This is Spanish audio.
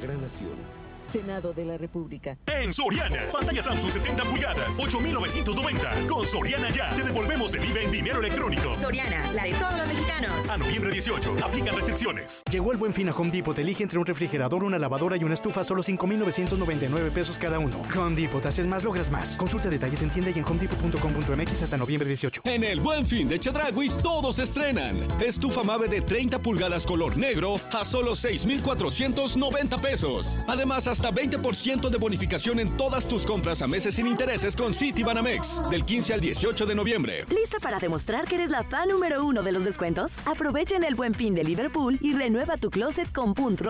gran nación. Senado de la República. En Soriana, pantalla Samsung 70 pulgadas, 8,990. Con Soriana Ya, te devolvemos el IVA en dinero electrónico. Soriana, la de todos los mexicanos. A noviembre 18, aplican restricciones. Llegó el Buen Fin a Home Depot. Elige entre un refrigerador, una lavadora y una estufa a solo 5,999 pesos cada uno. Home Depot, haces más, logras más. Consulta detalles en tienda y en homedepot.com.mx hasta noviembre 18. En el Buen Fin de Chedraui, todos estrenan. Estufa Mave de 30 pulgadas color negro a solo 6,490 pesos. Además, hasta 20% de bonificación en todas tus compras a meses sin intereses con Citibanamex. Del 15 al 18 de noviembre. ¿Lista para demostrar que eres la fan número 1 de los descuentos? Aprovecha en el Buen Fin de Liverpool y renueva tu closet con Punto